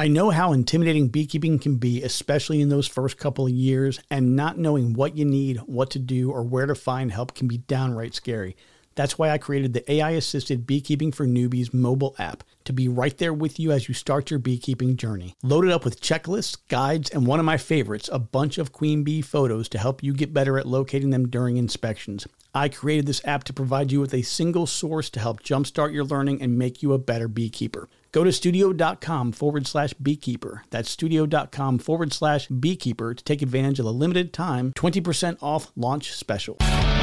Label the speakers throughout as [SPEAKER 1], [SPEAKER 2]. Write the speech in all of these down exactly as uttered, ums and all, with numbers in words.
[SPEAKER 1] I know how intimidating beekeeping can be, especially in those first couple of years, and not knowing what you need, what to do, or where to find help can be downright scary. That's why I created the A I-assisted Beekeeping for Newbies mobile app to be right there with you as you start your beekeeping journey. Loaded up with checklists, guides, and one of my favorites, a bunch of queen bee photos to help you get better at locating them during inspections. I created this app to provide you with a single source to help jumpstart your learning and make you a better beekeeper. Go to studio.com forward slash beekeeper. That's studio.com forward slash beekeeper to take advantage of the limited time twenty percent off launch special.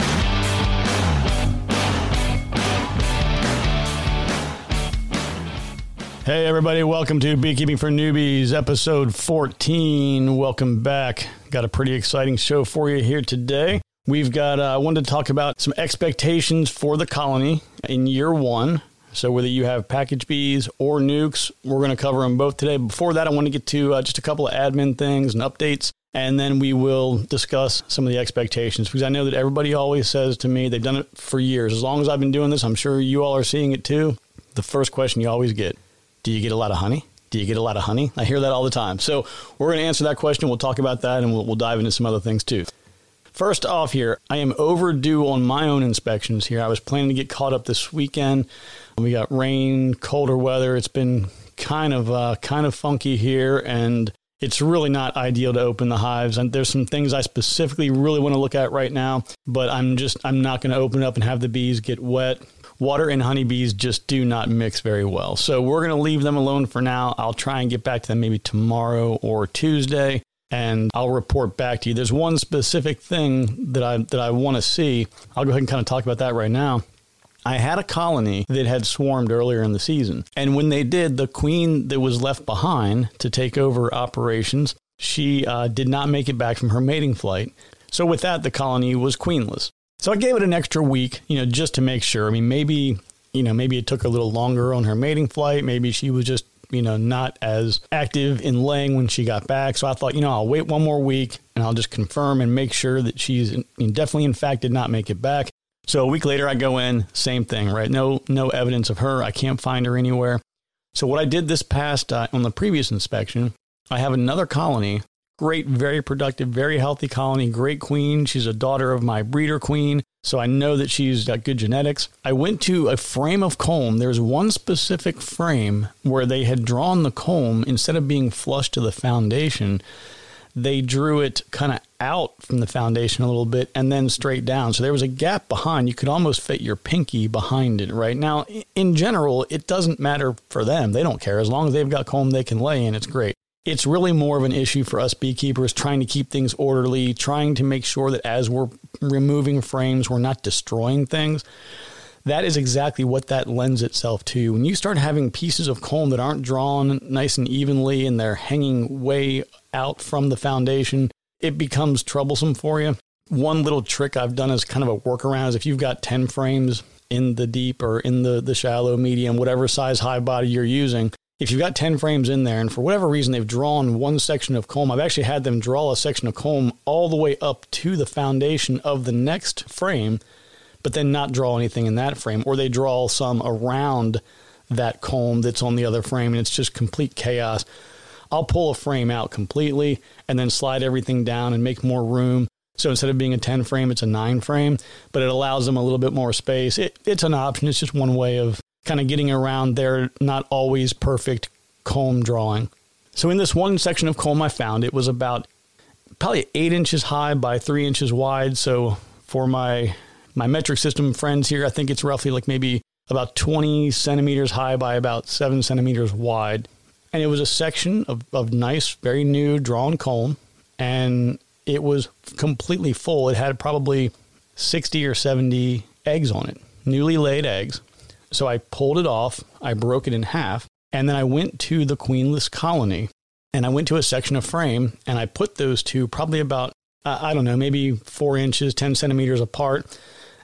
[SPEAKER 1] Hey everybody, welcome to Beekeeping for Newbies, episode fourteen. Welcome back. Got a pretty exciting show for you here today. We've got, I uh, wanted to talk about some expectations for the colony in year one. So whether you have package bees or nukes, we're going to cover them both today. Before that, I want to get to uh, just a couple of admin things and updates, and then we will discuss some of the expectations, because I know that everybody always says to me, they've done it for years. As long as I've been doing this, I'm sure you all are seeing it too. The first question you always get, do you get a lot of honey? Do you get a lot of honey? I hear that all the time. So we're going to answer that question. We'll talk about that, and we'll, we'll dive into some other things too. First off here, I am overdue on my own inspections here. I was planning to get caught up this weekend. We got rain, colder weather. It's been kind of uh, kind of funky here, and it's really not ideal to open the hives. And there's some things I specifically really want to look at right now, but I'm just I'm not going to open it up and have the bees get wet. Water and honeybees just do not mix very well. So we're going to leave them alone for now. I'll try and get back to them maybe tomorrow or Tuesday, and I'll report back to you. There's one specific thing that I that I want to see. I'll go ahead and kind of talk about that right now. I had a colony that had swarmed earlier in the season, and when they did, the queen that was left behind to take over operations, she uh, did not make it back from her mating flight. So with that, the colony was queenless. So I gave it an extra week, you know, just to make sure. I mean, maybe, you know, maybe it took a little longer on her mating flight. Maybe she was just, you know, not as active in laying when she got back. So I thought, you know, I'll wait one more week and I'll just confirm and make sure that she's definitely, in fact, did not make it back. So a week later, I go in, same thing, right? No, no evidence of her. I can't find her anywhere. So what I did this past, uh, on the previous inspection, I have another colony. Great, very productive, very healthy colony, great queen. She's a daughter of my breeder queen, so I know that she's got good genetics. I went to a frame of comb. There's one specific frame where they had drawn the comb, instead of being flush to the foundation, they drew it kind of out from the foundation a little bit and then straight down. So there was a gap behind. You could almost fit your pinky behind it, right? Now, in general, it doesn't matter for them. They don't care. As long as they've got comb they can lay in, it's great. It's really more of an issue for us beekeepers, trying to keep things orderly, trying to make sure that as we're removing frames, we're not destroying things. That is exactly what that lends itself to. When you start having pieces of comb that aren't drawn nice and evenly and they're hanging way out from the foundation, it becomes troublesome for you. One little trick I've done as kind of a workaround is if you've got ten frames in the deep or in the, the shallow, medium, whatever size hive body you're using, if you've got ten frames in there and for whatever reason they've drawn one section of comb, I've actually had them draw a section of comb all the way up to the foundation of the next frame, but then not draw anything in that frame, or they draw some around that comb that's on the other frame, and it's just complete chaos. I'll pull a frame out completely and then slide everything down and make more room. So instead of being a ten frame, it's a nine frame, but it allows them a little bit more space. It, it's an option. It's just one way of kind of getting around their not always perfect comb drawing. So in this one section of comb I found, it was about probably eight inches high by three inches wide. So for my my metric system friends here, I think it's roughly like maybe about twenty centimeters high by about seven centimeters wide. And it was a section of, of nice, very new drawn comb, and it was completely full. It had probably sixty or seventy eggs on it, newly laid eggs. So I pulled it off, I broke it in half, and then I went to the queenless colony, and I went to a section of frame, and I put those two probably about, uh, I don't know, maybe four inches, ten centimeters apart,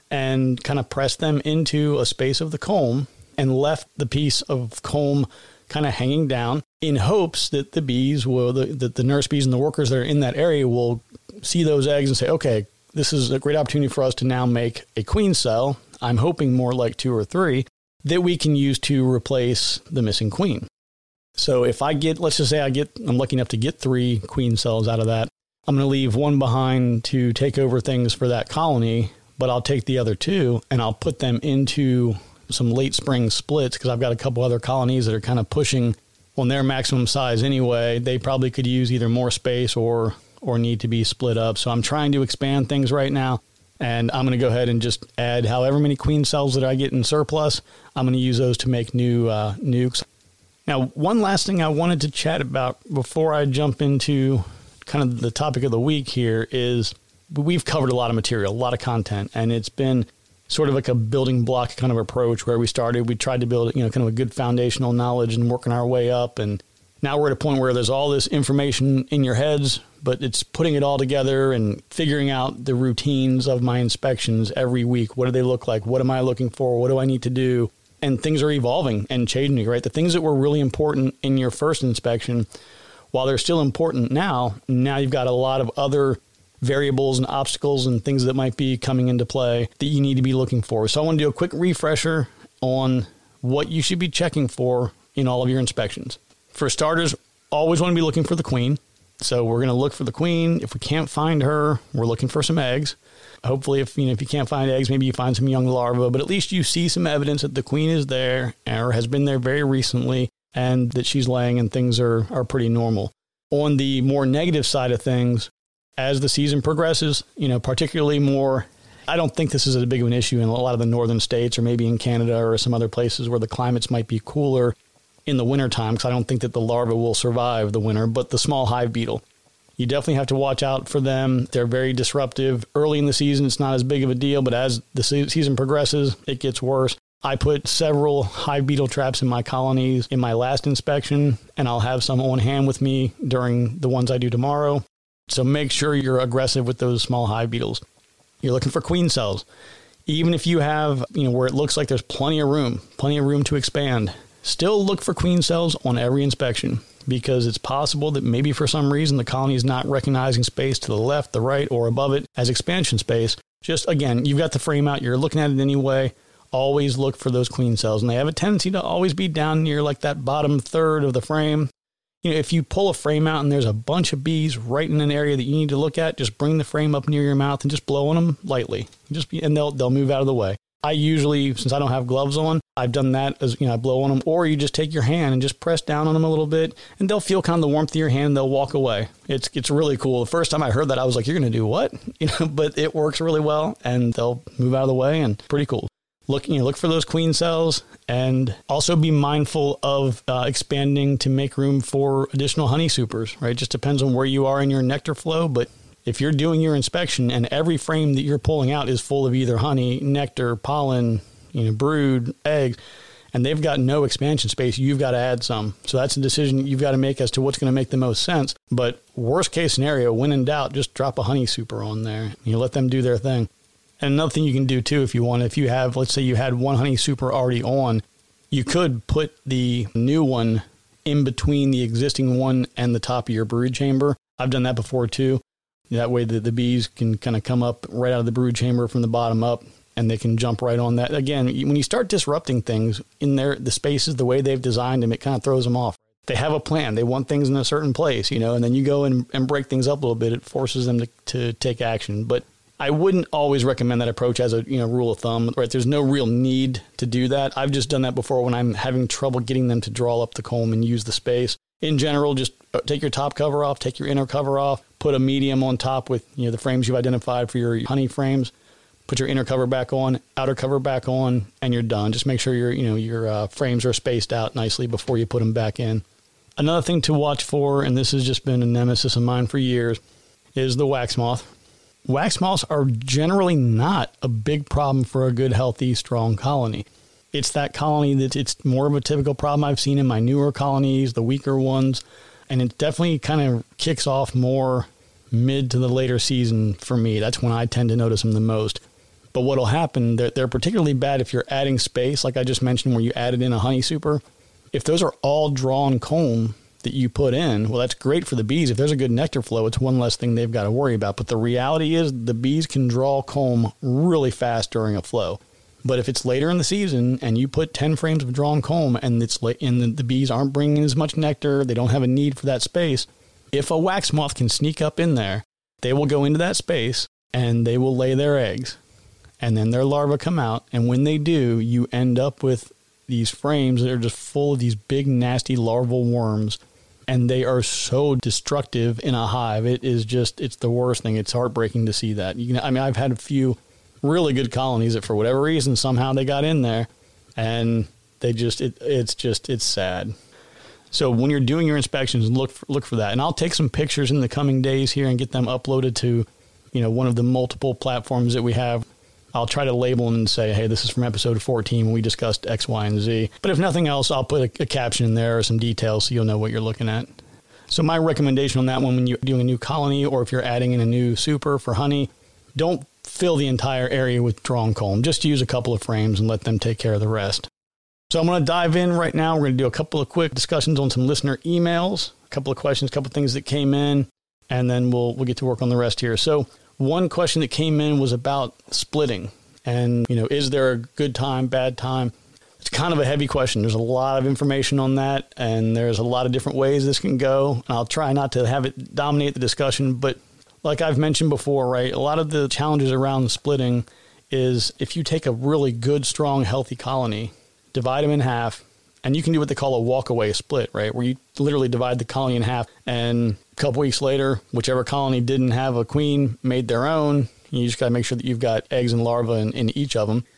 [SPEAKER 1] and kind of pressed them into a space of the comb and left the piece of comb kind of hanging down in hopes that the bees will, the, that the nurse bees and the workers that are in that area will see those eggs and say, okay, this is a great opportunity for us to now make a queen cell. I'm hoping more like two or three that we can use to replace the missing queen. So if I get, let's just say I get, I'm lucky enough to get three queen cells out of that, I'm going to leave one behind to take over things for that colony, but I'll take the other two and I'll put them into some late spring splits because I've got a couple other colonies that are kind of pushing on their maximum size anyway. They probably could use either more space or or need to be split up. So I'm trying to expand things right now, and I'm going to go ahead and just add however many queen cells that I get in surplus. I'm going to use those to make new uh, nukes. Now, one last thing I wanted to chat about before I jump into kind of the topic of the week here is we've covered a lot of material, a lot of content, and it's been sort of like a building block kind of approach where we started. We tried to build, you know, kind of a good foundational knowledge and working our way up. And now we're at a point where there's all this information in your heads, but it's putting it all together and figuring out the routines of my inspections every week. What do they look like? What am I looking for? What do I need to do? And things are evolving and changing, right? The things that were really important in your first inspection, while they're still important now, now you've got a lot of other variables and obstacles and things that might be coming into play that you need to be looking for. So I want to do a quick refresher on what you should be checking for in all of your inspections. For starters, always want to be looking for the queen. So we're going to look for the queen. If we can't find her, we're looking for some eggs. Hopefully, if you know if you can't find eggs, maybe you find some young larvae, but at least you see some evidence that the queen is there or has been there very recently and that she's laying and things are, are pretty normal. On the more negative side of things, as the season progresses, you know, particularly more, I don't think this is as big of an issue in a lot of the northern states or maybe in Canada or some other places where the climates might be cooler in the wintertime, because I don't think that the larvae will survive the winter, but the small hive beetle, you definitely have to watch out for them. They're very disruptive. Early in the season, it's not as big of a deal, but as the se- season progresses, it gets worse. I put several hive beetle traps in my colonies in my last inspection, and I'll have some on hand with me during the ones I do tomorrow. So make sure you're aggressive with those small hive beetles. You're looking for queen cells. Even if you have, you know, where it looks like there's plenty of room, plenty of room to expand, still look for queen cells on every inspection, because it's possible that maybe for some reason the colony is not recognizing space to the left, the right, or above it as expansion space. Just, again, you've got the frame out, you're looking at it anyway. Always look for those queen cells, and they have a tendency to always be down near like that bottom third of the frame. You know, if you pull a frame out and there's a bunch of bees right in an area that you need to look at, just bring the frame up near your mouth and just blow on them lightly. Just be, and they'll they'll move out of the way. I usually, since I don't have gloves on, I've done that as, you know, I blow on them, or you just take your hand and just press down on them a little bit, and they'll feel kind of the warmth of your hand. And they'll walk away. It's it's really cool. The first time I heard that, I was like, "You're going to do what?" You know, but it works really well, and they'll move out of the way, and pretty cool. Look, you know, look for those queen cells, and also be mindful of uh, expanding to make room for additional honey supers, right? It just depends on where you are in your nectar flow. But if you're doing your inspection and every frame that you're pulling out is full of either honey, nectar, pollen, you know, brood, eggs, and they've got no expansion space, you've got to add some. So that's a decision you've got to make as to what's going to make the most sense. But worst case scenario, when in doubt, just drop a honey super on there. You know, let them do their thing. And another thing you can do, too, if you want, if you have, let's say you had one honey super already on, you could put the new one in between the existing one and the top of your brood chamber. I've done that before, too. That way the, the bees can kind of come up right out of the brood chamber from the bottom up, and they can jump right on that. Again, when you start disrupting things in their the spaces, the way they've designed them, it kind of throws them off. They have a plan. They want things in a certain place, you know, and then you go and, and break things up a little bit. It forces them to, to take action. But I wouldn't always recommend that approach as a, you know, rule of thumb, right? There's no real need to do that. I've just done that before when I'm having trouble getting them to draw up the comb and use the space. In general, just take your top cover off, take your inner cover off, put a medium on top with, you know, the frames you've identified for your honey frames, put your inner cover back on, outer cover back on, and you're done. Just make sure your, you know, your uh, frames are spaced out nicely before you put them back in. Another thing to watch for, and this has just been a nemesis of mine for years, is the wax moth. Wax moths are generally not a big problem for a good, healthy, strong colony. It's that colony that it's more of a typical problem I've seen in my newer colonies, the weaker ones, and it definitely kind of kicks off more mid to the later season for me. That's when I tend to notice them the most. But what'll happen, they're, they're particularly bad if you're adding space, like I just mentioned, where you added in a honey super. If those are all drawn comb that you put in, well, that's great for the bees. If there's a good nectar flow, it's one less thing they've got to worry about. But the reality is the bees can draw comb really fast during a flow. But if it's later in the season and you put ten frames of drawn comb and it's late and the, the bees aren't bringing as much nectar, they don't have a need for that space, if a wax moth can sneak up in there, they will go into that space and they will lay their eggs. And then their larvae come out. And when they do, you end up with these frames that are just full of these big, nasty larval worms. And they are so destructive in a hive. It is just, it's the worst thing. It's heartbreaking to see that. You can, I mean, I've had a few really good colonies that for whatever reason, somehow they got in there and they just, it, it's just, it's sad. So when you're doing your inspections, look for, look for that. And I'll take some pictures in the coming days here and get them uploaded to, you know, one of the multiple platforms that we have. I'll try to label them and say, hey, this is from episode fourteen when we discussed X, Y, and Z. But if nothing else, I'll put a, a caption in there or some details so you'll know what you're looking at. So my recommendation on that one, when you're doing a new colony or if you're adding in a new super for honey, don't fill the entire area with drawn comb. Just use a couple of frames and let them take care of the rest. So I'm going to dive in right now. We're going to do a couple of quick discussions on some listener emails, a couple of questions, a couple of things that came in, and then we'll we'll get to work on the rest here. So one question that came in was about splitting. And, you know, is there a good time, bad time? It's kind of a heavy question. There's a lot of information on that, and there's a lot of different ways this can go. And I'll try not to have it dominate the discussion, but like I've mentioned before, right, a lot of the challenges around splitting is if you take a really good, strong, healthy colony, divide them in half, and you can do what they call a walk-away split, right, where you literally divide the colony in half, and a couple weeks later, whichever colony didn't have a queen made their own. You just got to make sure that you've got eggs and larvae in, in each of them,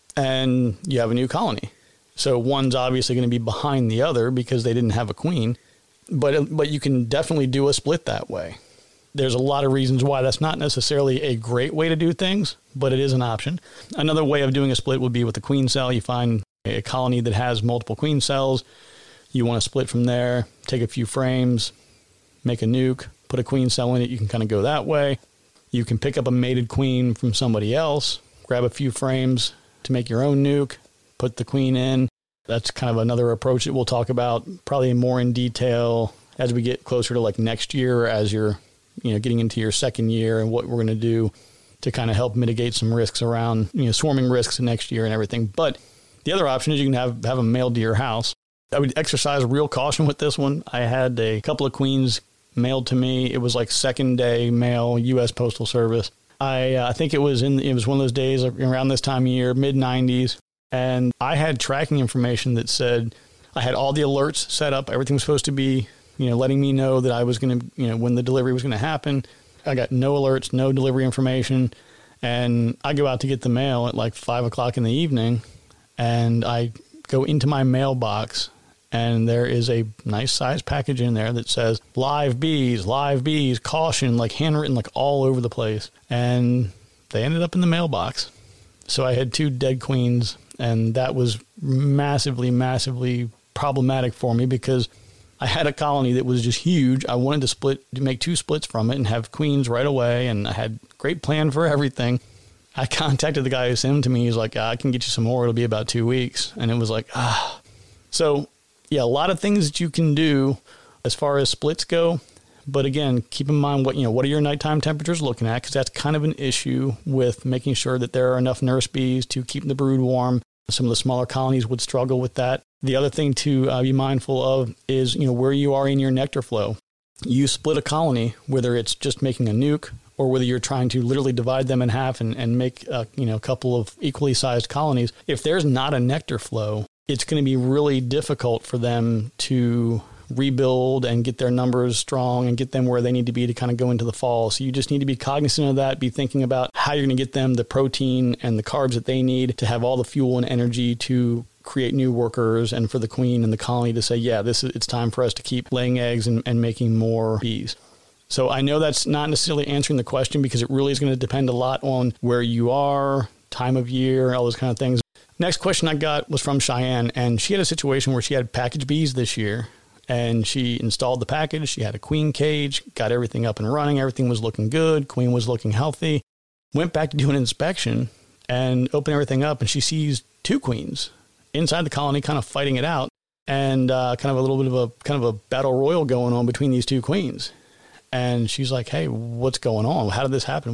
[SPEAKER 1] and you have a new colony. So one's obviously going to be behind the other because they didn't have a queen, but but you can definitely do a split that way. There's a lot of reasons why that's not necessarily a great way to do things, but it is an option. Another way of doing a split would be with the queen cell. You find a colony that has multiple queen cells. You want to split from there, take a few frames, make a nuke, put a queen cell in it. You can kind of go that way. You can pick up a mated queen from somebody else, grab a few frames to make your own nuke, put the queen in. That's kind of another approach that we'll talk about probably more in detail as we get closer to like next year, as you're, you know, getting into your second year and what we're going to do to kind of help mitigate some risks around, you know, swarming risks next year and everything. But the other option is you can have, have them mailed to your house. I would exercise real caution with this one. I had a couple of queens mailed to me. It was like second day mail, U S Postal Service. I uh, I think it was in it was one of those days around this time of year, mid nineties, and I had tracking information that said I had all the alerts set up. Everything was supposed to be, you know, letting me know that I was going to, you know, when the delivery was going to happen. I got no alerts, no delivery information, and I go out to get the mail at like five o'clock in the evening, and I go into my mailbox. And there is a nice size package in there that says live bees, live bees, caution, like handwritten, like all over the place. And they ended up in the mailbox. So I had two dead queens, and that was massively, massively problematic for me because I had a colony that was just huge. I wanted to split, to make two splits from it and have queens right away. And I had a great plan for everything. I contacted the guy who sent them to me. He's like, I can get you some more. It'll be about two weeks. And it was like, ah. So yeah, a lot of things that you can do as far as splits go. But again, keep in mind what, you know, what are your nighttime temperatures looking at? Because that's kind of an issue with making sure that there are enough nurse bees to keep the brood warm. Some of the smaller colonies would struggle with that. The other thing to uh, be mindful of is, you know, where you are in your nectar flow. You split a colony, whether it's just making a nuke or whether you're trying to literally divide them in half and, and make, uh, you know, a couple of equally sized colonies. If there's not a nectar flow, it's going to be really difficult for them to rebuild and get their numbers strong and get them where they need to be to kind of go into the fall. So you just need to be cognizant of that, be thinking about how you're going to get them the protein and the carbs that they need to have all the fuel and energy to create new workers, and for the queen and the colony to say, yeah, this is, it's time for us to keep laying eggs and, and making more bees. So I know that's not necessarily answering the question because it really is going to depend a lot on where you are, time of year, all those kind of things. Next question I got was from Cheyenne, and she had a situation where she had package bees this year, and she installed the package. She had a queen cage, got everything up and running. Everything was looking good. Queen was looking healthy. Went back to do an inspection and opened everything up, and she sees two queens inside the colony kind of fighting it out, and uh, kind of a little bit of a kind of a battle royal going on between these two queens. And she's like, hey, what's going on? How did this happen?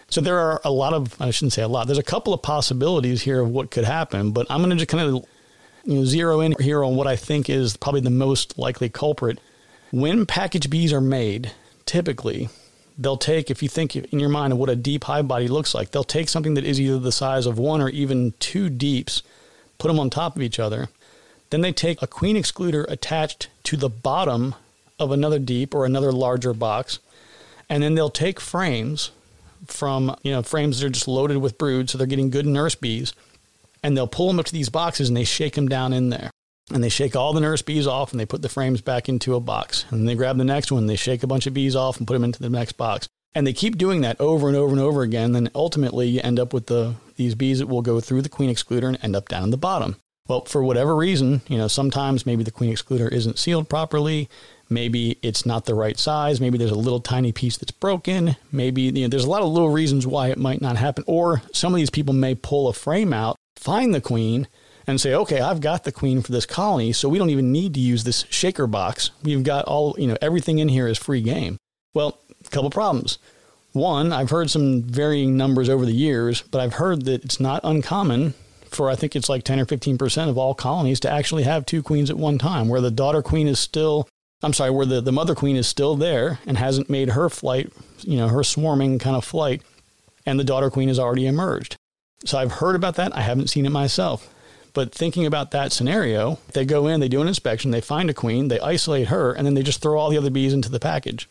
[SPEAKER 1] So there are a lot of, I shouldn't say a lot, there's a couple of possibilities here of what could happen, but I'm going to just kind of you know, zero in here on what I think is probably the most likely culprit. When package bees are made, typically, they'll take, if you think in your mind of what a deep hive body looks like, they'll take something that is either the size of one or even two deeps, put them on top of each other. Then they take a queen excluder attached to the bottom of another deep or another larger box, and then they'll take frames from, you know, frames that are just loaded with brood, so they're getting good nurse bees, and they'll pull them up to these boxes and they shake them down in there. And they shake all the nurse bees off and they put the frames back into a box. And they grab the next one, they shake a bunch of bees off and put them into the next box. And they keep doing that over and over and over again. Then ultimately you end up with the these bees that will go through the queen excluder and end up down in the bottom. Well, for whatever reason, you know, sometimes maybe the queen excluder isn't sealed properly. Maybe it's not the right size. Maybe there's a little tiny piece that's broken. Maybe, you know, there's a lot of little reasons why it might not happen. Or some of these people may pull a frame out, find the queen, and say, okay, I've got the queen for this colony, so we don't even need to use this shaker box. We've got all, you know, everything in here is free game. Well, a couple problems. One, I've heard some varying numbers over the years, but I've heard that it's not uncommon for, I think it's like ten or fifteen percent of all colonies to actually have two queens at one time, where the daughter queen is still, I'm sorry, where the, the mother queen is still there and hasn't made her flight, you know, her swarming kind of flight, and the daughter queen has already emerged. So I've heard about that. I haven't seen it myself. But thinking about that scenario, they go in, they do an inspection, they find a queen, they isolate her, and then they just throw all the other bees into the package.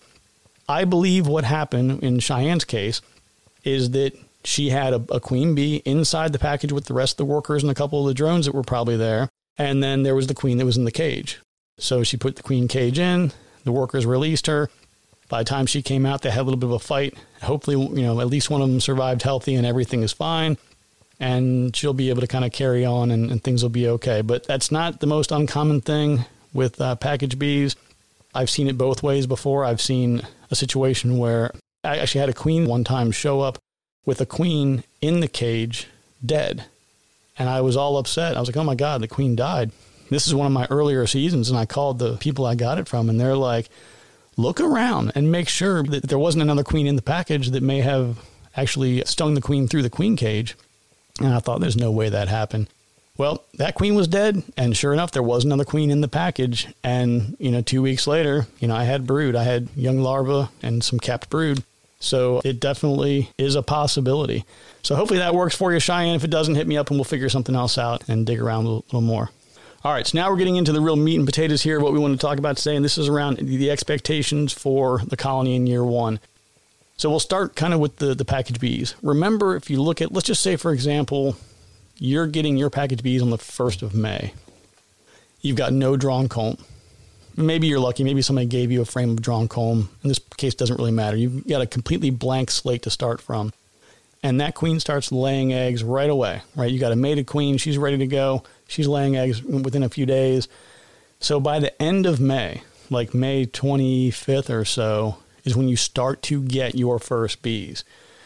[SPEAKER 1] I believe what happened in Cheyenne's case is that she had a, a queen bee inside the package with the rest of the workers and a couple of the drones that were probably there, and then there was the queen that was in the cage. So she put the queen cage in, the workers released her. By the time she came out, they had a little bit of a fight. Hopefully, you know, at least one of them survived healthy and everything is fine. And she'll be able to kind of carry on and, and things will be okay. But that's not the most uncommon thing with uh, package bees. I've seen it both ways before. I've seen a situation where I actually had a queen one time show up with a queen in the cage dead. And I was all upset. I was like, oh my God, the queen died. This is one of my earlier seasons. And I called the people I got it from and they're like, look around and make sure that there wasn't another queen in the package that may have actually stung the queen through the queen cage. And I thought, there's no way that happened. Well, that queen was dead. And sure enough, there was another queen in the package. And, you know, two weeks later, you know, I had brood. I had young larvae and some capped brood. So it definitely is a possibility. So hopefully that works for you, Cheyenne. If it doesn't, hit me up and we'll figure something else out and dig around a little, little more. All right, so now we're getting into the real meat and potatoes here, what we want to talk about today. And this is around the expectations for the colony in year one. So we'll start kind of with the, the package bees. Remember, if you look at, let's just say, for example, you're getting your package bees on the first of May. You've got no drawn comb. Maybe you're lucky. Maybe somebody gave you a frame of drawn comb. In this case, it doesn't really matter. You've got a completely blank slate to start from. And that queen starts laying eggs right away, right? You got a mated queen. She's ready to go. She's laying eggs within a few days. So by the end of May, like May twenty-fifth or so, is when you start to get your first bees.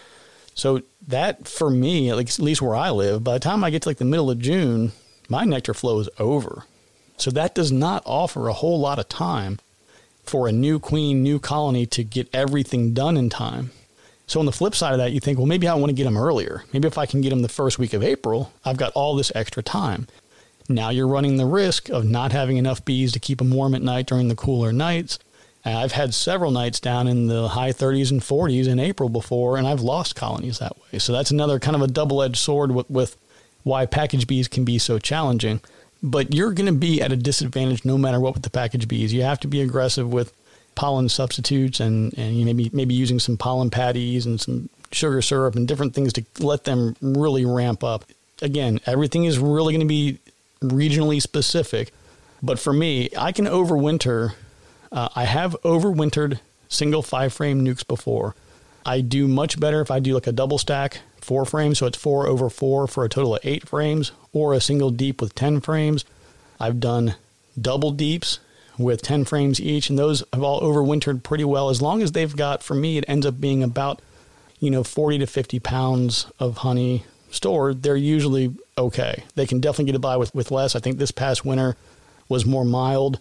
[SPEAKER 1] So that, for me, at least where I live, by the time I get to like the middle of June, my nectar flow is over. So that does not offer a whole lot of time for a new queen, new colony to get everything done in time. So on the flip side of that, you think, well, maybe I want to get them earlier. Maybe if I can get them the first week of April, I've got all this extra time. Now you're running the risk of not having enough bees to keep them warm at night during the cooler nights. And I've had several nights down in the high thirties and forties in April before, and I've lost colonies that way. So that's another kind of a double-edged sword with, with why package bees can be so challenging. But you're going to be at a disadvantage no matter what with the package bees. You have to be aggressive with pollen substitutes and, and you maybe maybe using some pollen patties and some sugar syrup and different things to let them really ramp up. Again, everything is really going to be regionally specific. But for me, I can overwinter. Uh, I have overwintered single five frame nukes before. I do much better if I do like a double stack, four frames, so it's four over four for a total of eight frames, or a single deep with ten frames. I've done double deeps with ten frames each, and those have all overwintered pretty well. As long as they've got, for me, it ends up being about, you know, forty to fifty pounds of honey stored. They're usually okay. They can definitely get by with, with less. I think this past winter was more mild.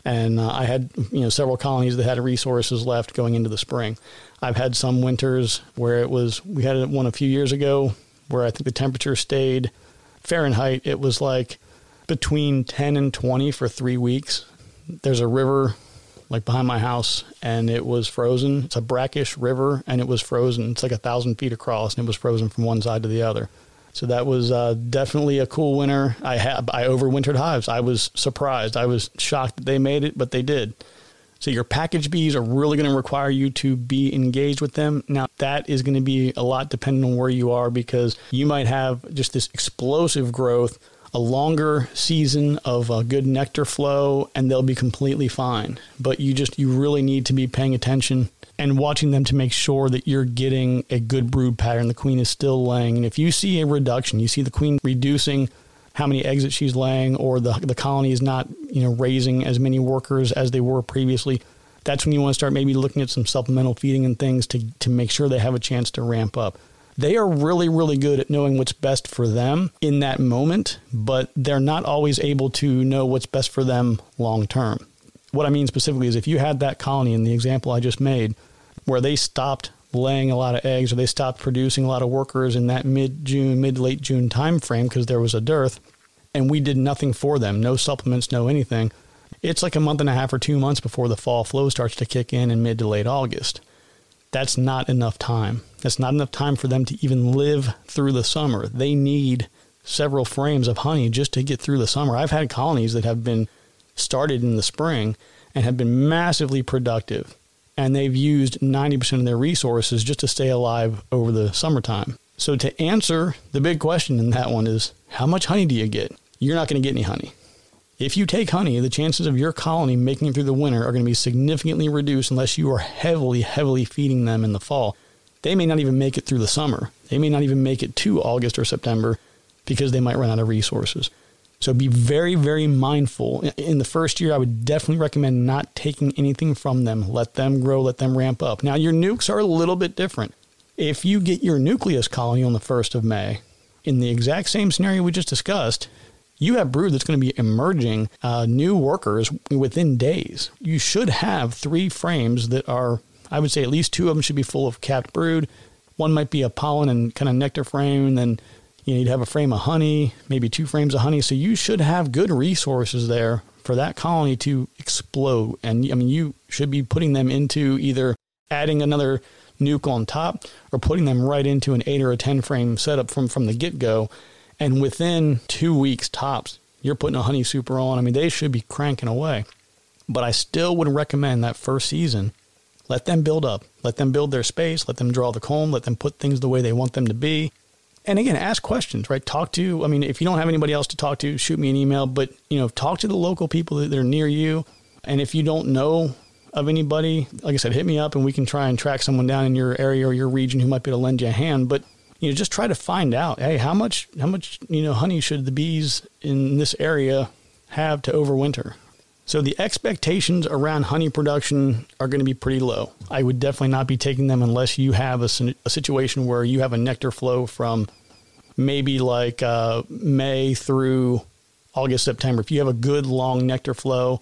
[SPEAKER 1] And uh, I had, you know, several colonies that had resources left going into the spring. I've had some winters where it was, we had one a few years ago where I think the temperature stayed Fahrenheit. It was like between ten and twenty for three weeks. There's a river like behind my house and it was frozen. It's a brackish river and it was frozen. It's like a thousand feet across and it was frozen from one side to the other. So that was uh, definitely a cool winter. I had I overwintered hives. I was surprised. I was shocked that they made it, but they did. So your package bees are really going to require you to be engaged with them. Now, that is going to be a lot depending on where you are because you might have just this explosive growth, a longer season of uh, good nectar flow, and they'll be completely fine. But you just, you really need to be paying attention and watching them to make sure that you're getting a good brood pattern. The queen is still laying. And if you see a reduction, you see the queen reducing how many eggs that she's laying, or the the colony is not, you know, raising as many workers as they were previously, that's when you want to start maybe looking at some supplemental feeding and things to, to make sure they have a chance to ramp up. They are really, really good at knowing what's best for them in that moment, but they're not always able to know what's best for them long term. What I mean specifically is if you had that colony in the example I just made, where they stopped laying a lot of eggs or they stopped producing a lot of workers in that mid-June, mid-late June time frame because there was a dearth, and we did nothing for them, no supplements, no anything, it's like a month and a half or two months before the fall flow starts to kick in in mid to late August. That's not enough time. That's not enough time for them to even live through the summer. They need several frames of honey just to get through the summer. I've had colonies that have been started in the spring and have been massively productive, and they've used ninety percent of their resources just to stay alive over the summertime. So to answer the big question in that one is, how much honey do you get? You're not going to get any honey. If you take honey, the chances of your colony making it through the winter are going to be significantly reduced unless you are heavily, heavily feeding them in the fall. They may not even make it through the summer. They may not even make it to August or September because they might run out of resources. So be very, very mindful. In the first year, I would definitely recommend not taking anything from them. Let them grow, let them ramp up. Now, your nukes are a little bit different. If you get your nucleus colony on the first of May, in the exact same scenario we just discussed, you have brood that's going to be emerging uh, new workers within days. You should have three frames that are, I would say at least two of them should be full of capped brood. One might be a pollen and kind of nectar frame, and then you know, you'd have a frame of honey, maybe two frames of honey. So you should have good resources there for that colony to explode. And I mean, you should be putting them into either adding another nuke on top or putting them right into an eight or a ten frame setup from, from the get-go. And within two weeks tops, you're putting a honey super on. I mean, they should be cranking away. But I still would recommend that first season, let them build up. Let them build their space. Let them draw the comb. Let them put things the way they want them to be. And again, ask questions, right? Talk to, I mean, if you don't have anybody else to talk to, shoot me an email. But, you know, talk to the local people that are near you. And if you don't know of anybody, like I said, hit me up and we can try and track someone down in your area or your region who might be able to lend you a hand. But you know, just try to find out, hey, how much, how much, you know, honey should the bees in this area have to overwinter? So the expectations around honey production are going to be pretty low. I would definitely not be taking them unless you have a, a situation where you have a nectar flow from maybe like uh, May through August, September. If you have a good long nectar flow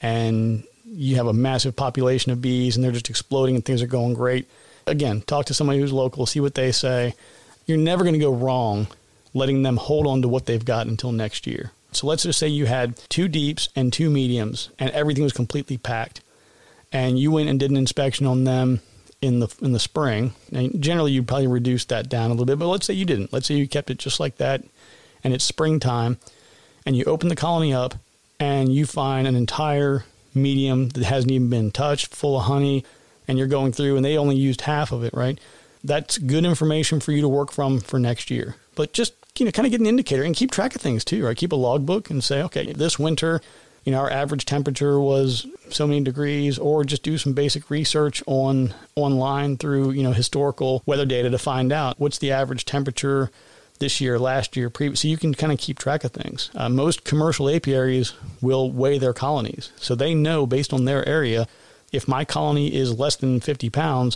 [SPEAKER 1] and you have a massive population of bees and they're just exploding and things are going great, again, talk to somebody who's local, see what they say. You're never going to go wrong letting them hold on to what they've got until next year. So let's just say you had two deeps and two mediums and everything was completely packed, and you went and did an inspection on them in the in the spring. And generally, you'd probably reduce that down a little bit, but let's say you didn't. Let's say you kept it just like that, and it's springtime, and you open the colony up, and you find an entire medium that hasn't even been touched, full of honey, and you're going through, and they only used half of it, right? That's good information for you to work from for next year. But just, you know, kind of get an indicator and keep track of things too, right? Keep a logbook and say, okay, this winter, you know, our average temperature was so many degrees, or just do some basic research on online through, you know, historical weather data to find out what's the average temperature this year, last year, previous. So you can kind of keep track of things. Uh, most commercial apiaries will weigh their colonies. So they know based on their area, if my colony is less than fifty pounds,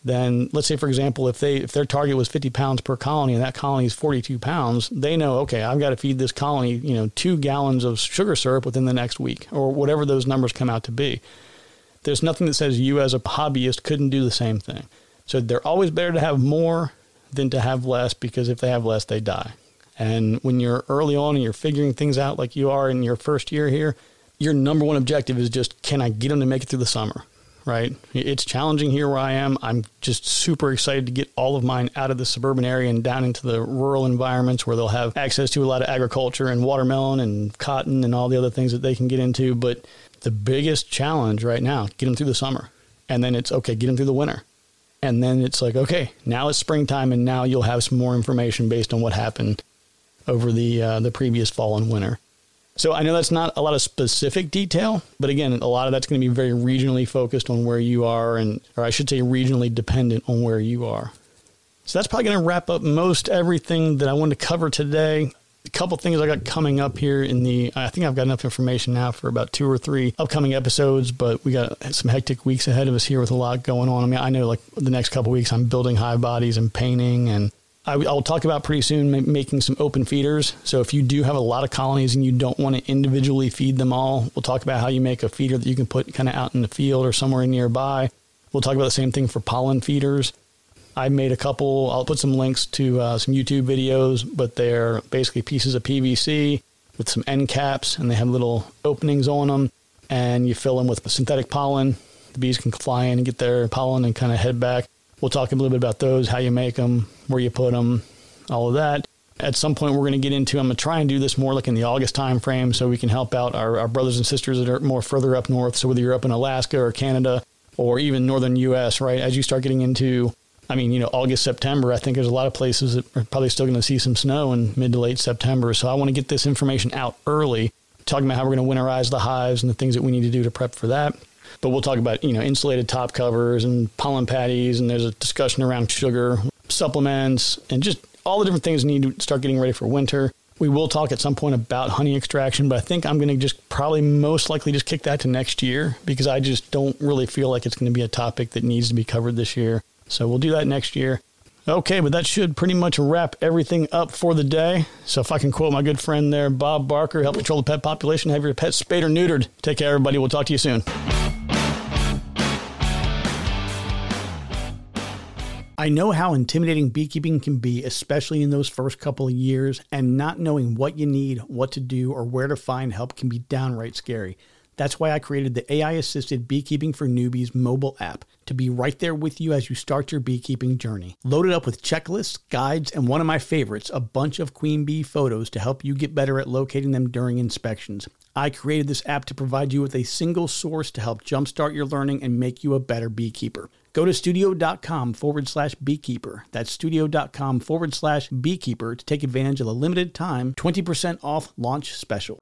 [SPEAKER 1] then let's say, for example, if they if their target was fifty pounds per colony and that colony is forty-two pounds, they know, okay, I've got to feed this colony, you know, two gallons of sugar syrup within the next week, or whatever those numbers come out to be. There's nothing that says you as a hobbyist couldn't do the same thing. So they're always better to have more than to have less, because if they have less, they die. And when you're early on and you're figuring things out like you are in your first year here, your number one objective is just, can I get them to make it through the summer? Right? It's challenging here where I am. I'm just super excited to get all of mine out of the suburban area and down into the rural environments where they'll have access to a lot of agriculture and watermelon and cotton and all the other things that they can get into. But the biggest challenge right now, get them through the summer. And then it's, okay, get them through the winter. And then it's like, okay, now it's springtime, and now you'll have some more information based on what happened over the uh, the previous fall and winter. So I know that's not a lot of specific detail, but again, a lot of that's going to be very regionally focused on where you are, and or I should say regionally dependent on where you are. So that's probably going to wrap up most everything that I wanted to cover today. A couple things I got coming up here in the, I think I've got enough information now for about two or three upcoming episodes, but we got some hectic weeks ahead of us here with a lot going on. I mean, I know like the next couple weeks I'm building hive bodies and painting, and I, I'll talk about pretty soon making some open feeders. So if you do have a lot of colonies and you don't want to individually feed them all, we'll talk about how you make a feeder that you can put kind of out in the field or somewhere nearby. We'll talk about the same thing for pollen feeders. I made a couple, I'll put some links to uh, some YouTube videos, but they're basically pieces of P V C with some end caps, and they have little openings on them, and you fill them with synthetic pollen. The bees can fly in and get their pollen and kind of head back. We'll talk a little bit about those, how you make them, where you put them, all of that. At some point, we're going to get into, I'm going to try and do this more like in the August time frame so we can help out our, our brothers and sisters that are more further up north. So whether you're up in Alaska or Canada or even northern U S, right, as you start getting into, I mean, you know, August, September, I think there's a lot of places that are probably still going to see some snow in mid to late September. So I want to get this information out early, talking about how we're going to winterize the hives and the things that we need to do to prep for that. But we'll talk about, you know, insulated top covers and pollen patties, and there's a discussion around sugar, supplements, and just all the different things you need to start getting ready for winter. We will talk at some point about honey extraction, but I think I'm going to just probably most likely just kick that to next year, because I just don't really feel like it's going to be a topic that needs to be covered this year. So we'll do that next year. Okay, but that should pretty much wrap everything up for the day. So if I can quote my good friend there, Bob Barker, help control the pet population, have your pet spayed or neutered. Take care, everybody. We'll talk to you soon. I know how intimidating beekeeping can be, especially in those first couple of years, and not knowing what you need, what to do, or where to find help can be downright scary. That's why I created the A I-assisted Beekeeping for Newbies mobile app to be right there with you as you start your beekeeping journey. Loaded up with checklists, guides, and one of my favorites, a bunch of queen bee photos to help you get better at locating them during inspections. I created this app to provide you with a single source to help jumpstart your learning and make you a better beekeeper. Go to studio.com forward slash beekeeper. That's studio.com forward slash beekeeper to take advantage of the limited time twenty percent off launch special.